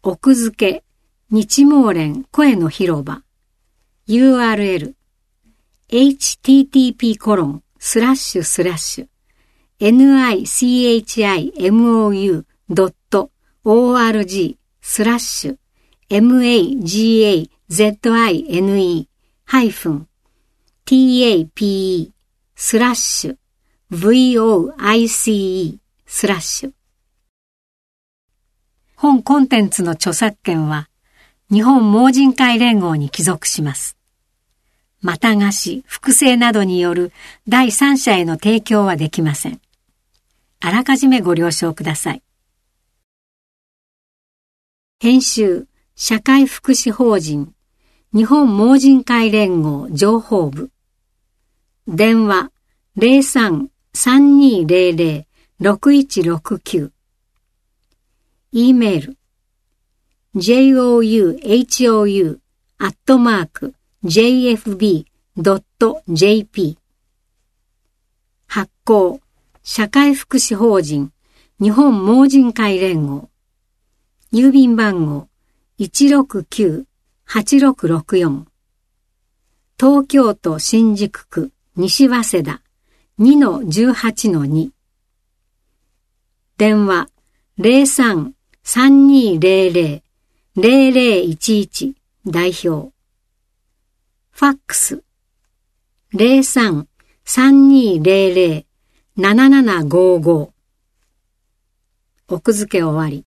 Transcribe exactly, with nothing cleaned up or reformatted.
奥付日毛連声の広場 ユーアールエル エイチティーティーピーコロンスラッシュスラッシュ ニチモドットオーアールジー スラッシュ マガハイフン ティーエーピーイー スラッシュ ブイオーアイシーイー スラッシュ。本コンテンツの著作権は日本盲人会連合に帰属します。また貸し、複製などによる第三者への提供はできません。あらかじめご了承ください。編集、社会福祉法人日本盲人会連合情報部。電話 ゼロさん さんにーゼロゼロ ろくいちろくきゅう。E メール ジョウ アットマーク ジェイエフビー ドット ジェーピー。発行社会福祉法人日本盲人会連合。郵便番号 いちろくきゅう はちろくろくよん。東京都新宿区西早稲田 にのじゅうはちのに。電話 ゼロさん さんにーゼロゼロ ゼロゼロいちいち 代表。ファックス ゼロさん さんにーゼロゼロ ななななごーごー。奥付け終わり。